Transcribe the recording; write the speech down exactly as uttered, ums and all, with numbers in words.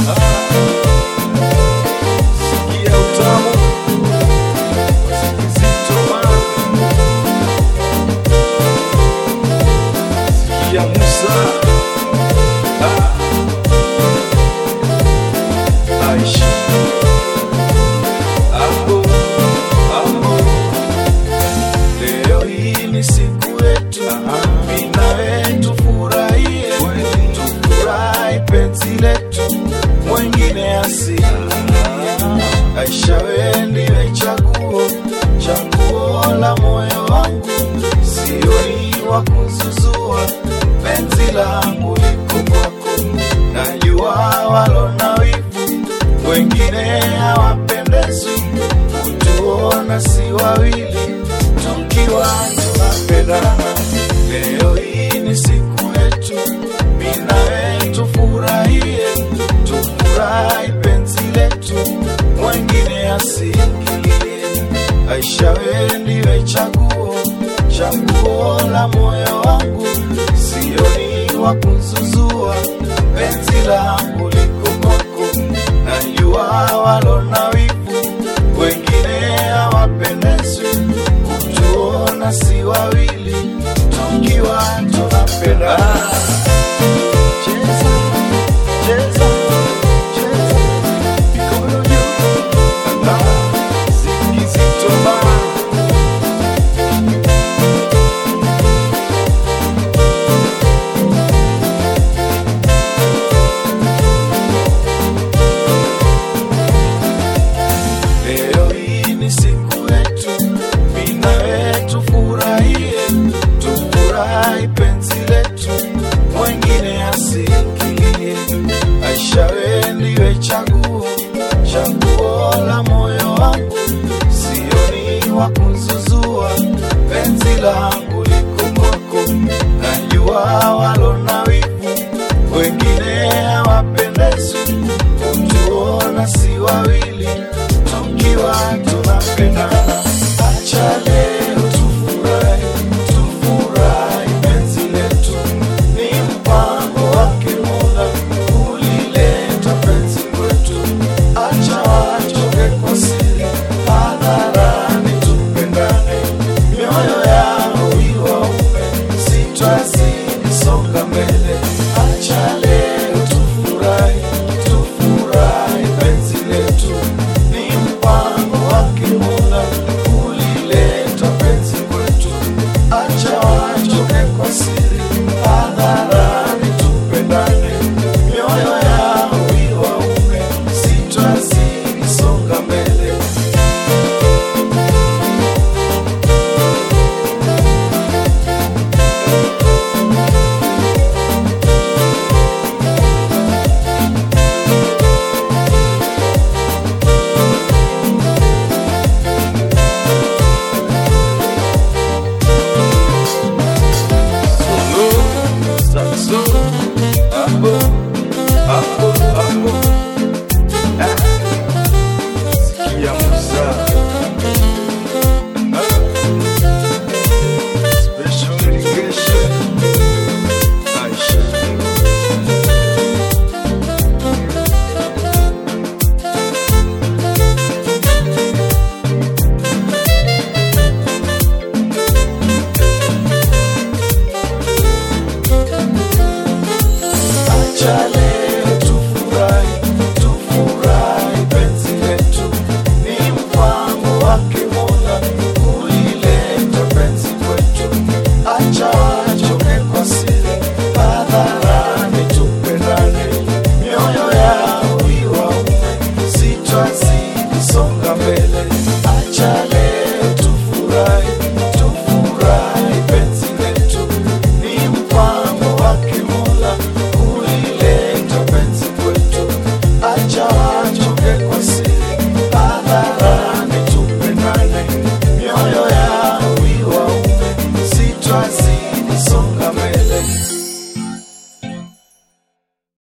Aisha wewe ndiwe chaguo, chaguo la moyo wangu, sioni wa kuzuzua, penzi langu liko kwako. Najua walona wivu, wengine hawapendezwi, kutuona si wawili, tukiwa tunapendana. Leo hii ni siku yetu, mimi na wewe tufurahie, tufurahi penzi letu, wengine asiingilie. Aisha wewe ndiwe chaguo, chaguo la moyo wangu, sioni wa kuzuzua, penzi langu liko kwako. Najua walona wivu, wengine hawapendezwi, kutuona si wawili, tukiwa tunapendana. Cheza, cheza, cheza, mikono juu, zikizito mama. Leo hii ni siku yetu, mimi na wewe tufurahie, tufurahi penzi letu, wengine asiingilie. Aisha wewe ndiwe chaguo, chaguo la moyo wangu, sioni wa kuzuzua, penzi langu liko kwako. Najua walona wivu, wengine hawapendezwi, kutuona si wawili, tukiwa tunapendana. Acha leo tufurahi, tufurahi penzi letu, ni mpango wake Mola kulileta penzi kwetu. Acha wachoke kwa siri, hadharani tupendane, mioyo yao iwaume, sitwazidi songa mbele. Acha leo tufurahi, tufurahi penzi letu, ni mpango wake Mola kulileta penzi kwetu. Acha wachoke kwa siri, hadharani tupendane, mioyo yao iwaume, sitwazidi songa mbele. Charlie.